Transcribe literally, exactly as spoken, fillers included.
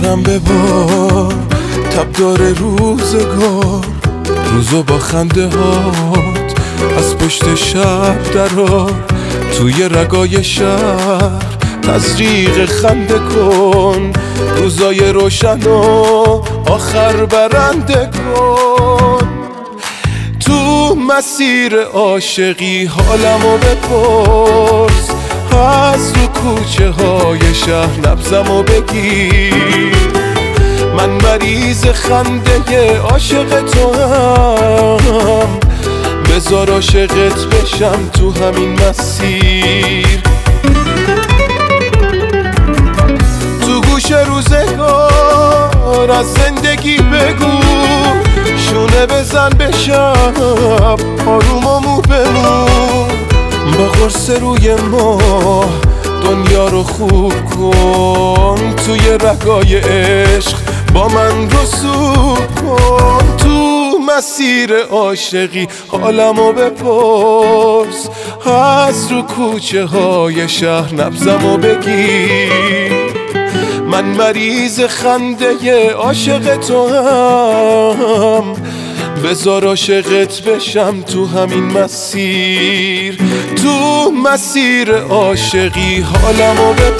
سرم ببار تب داره روزگار، روزو با خنده هات از پشت شب درار، توی رگای شهر تزریق خنده کن، روزای روشن و آخر برنده کن. تو مسیر عاشقی حالمو بپرس، از رو کوچه های شهر نبضمو بگیر، من مریض خنده عاشق تو هم، بذار عاشقت بشم تو همین مسیر. تو گوش روزگار از زندگی بگو، شونه بزن به شب آروم و مو بمون، با قرص روی ماه دنیا رو خوب کن، توی رگای عشق با من رسوب کن. تو مسیر عاشقی حالمو بپرس، از رو کوچه های شهر نبضمو بگیر، من مریض خنده عاشق تو هم، بذار عاشقت بشم تو همین مسیر. تو مسیر عاشقی حالمو بپرس.